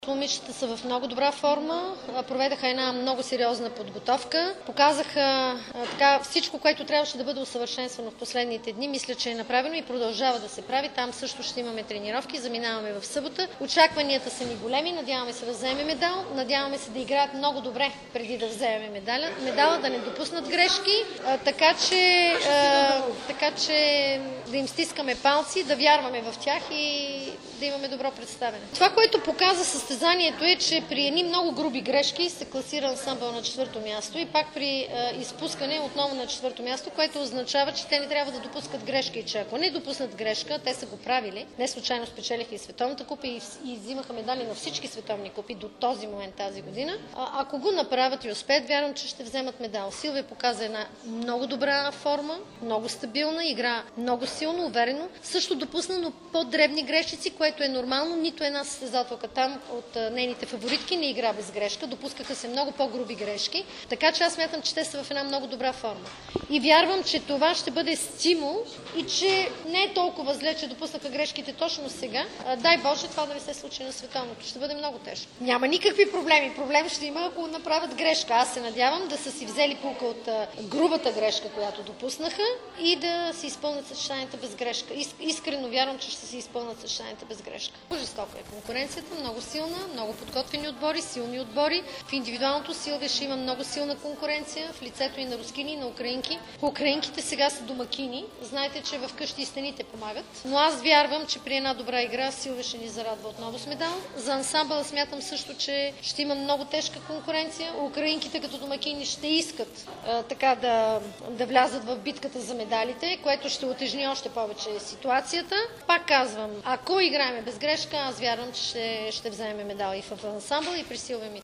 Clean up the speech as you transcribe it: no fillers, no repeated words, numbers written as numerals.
Момичетата са в много добра форма, проведаха една много сериозна подготовка, показаха всичко, което трябваше да бъде усъвършенствано в последните дни. Мисля, че е направено и продължава да се прави. Там също ще имаме тренировки, заминаваме в събота. Очакванията са ни големи, надяваме се да вземем медал, надяваме се да играят много добре преди да вземем медала, да не допуснат грешки, така че да им стискаме палци, да вярваме в тях и да имаме добро представяне. Това, което показа състезанието е, че при едни много груби грешки се класира ансамбъл на 4-то място и пак при изпускане отново на 4-то място, което означава, че те не трябва да допускат грешки и че ако не допуснат грешка, те са го правили. Не случайно спечелиха и Световната купа и взимаха медали на всички световни купи до този момент тази година. Ако го направят и успеят, вярвам, че ще вземат медал. Силвия показа една много добра форма, много стабилна, игра много силно, уверено. Също допусна, но по-дребни грешици, което е нормално. Нито една състезателка там от нейните фаворитки не игра без грешка. Допускаха се много по-груби грешки. Така че аз смятам, че те са в една много добра форма. И вярвам, че това ще бъде стимул и че не е толкова зле, че допуснаха грешките точно сега. Дай Боже, това да не се случи на световното. Ще бъде много тежко. Няма никакви проблеми. Проблем ще има, ако направят грешка. Аз се надявам да са си взели пулка от грубата грешка, която допуснаха и да си изпълнят съчетанията без грешка. Искрено вярвам, че ще си изпълнят съчетанията без грешка. Жестока е конкуренцията, много силна, много подготвени отбори, силни отбори. В индивидуалното Силвия ще има много силна конкуренция в лицето и на рускини, и на украинки. Украинките сега са домакини. Знаете, че в къщи и стените помагат. Но аз вярвам, че при една добра игра Силвия ще ни зарадва отново с медал. За ансамбъла смятам също, че ще има много тежка конкуренция. Украинките като домакини ще искат да влязат в битката за медалите, което ще утежни още повече ситуацията. Пак казвам, ако играем без грешка, аз вярвам, че ще вземем медал и в ансамбъл, и при Силвия.